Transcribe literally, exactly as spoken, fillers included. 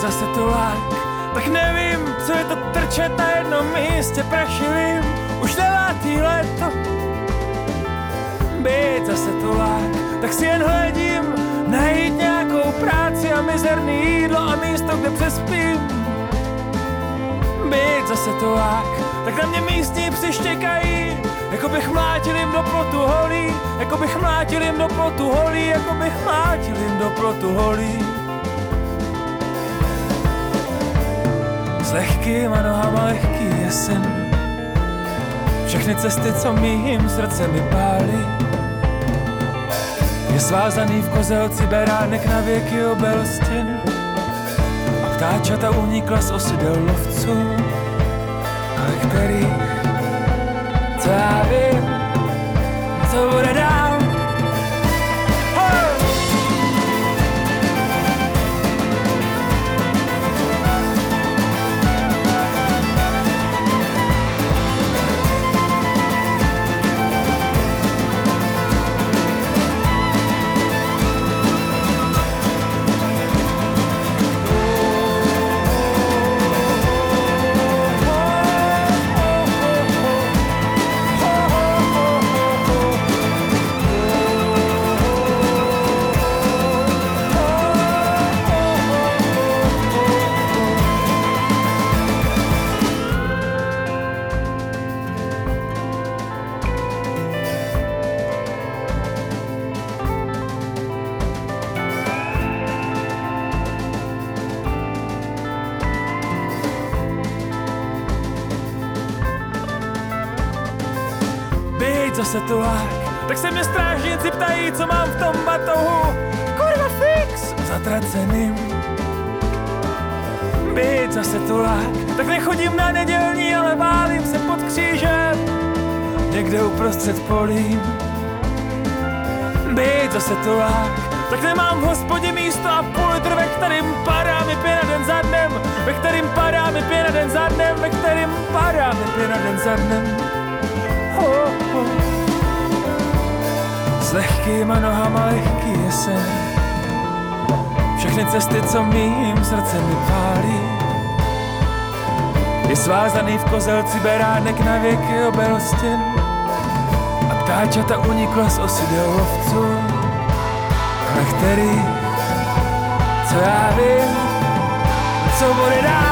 zase tulák, tak nevím, co je to trčet na jednom místě prašivým, už devátý léto. Být zase tulák, tak si jen hledím, najít nějakou práci a mizerný jídlo a místo, kde přespím. Být zase tulák, tak na mě místní psi štěkají, jako bych mlátil jim do plotu holí, jako bych mlátil jim do plotu holí, jako bych mlátil jim do plotu holí. S lehkýma nohama lehký jesen, všechny cesty, co mým srdcem mi pálí. Je svázaný v kozelci beránek na věky obelostin a ptáčata unikla z osidel lovců, ale který, co já vím, co bude dál. Být zase tulák, tak se mě strážníci ptají, co mám v tom batohu. Kurva fix, zatraceným. Být zase tulák, tak nechodím na nedělní, ale válím se pod křížem, někde uprostřed polím. Být zase tulák, tak nemám v hospodě místo a půl litr, ve kterým padá mi pěna den za dnem, ve kterým padá mi pěna den za dnem, ve kterým padá mi pěna den za dnem. Oh, oh. S lehkýma nohama lehký jesen, všechny cesty, co mým srdcem mi pálí. Je svázaný v kozelci beránek na věky obelostin a ptáčata unikla z osidel lovců, ale který, co já vím, co bude dál.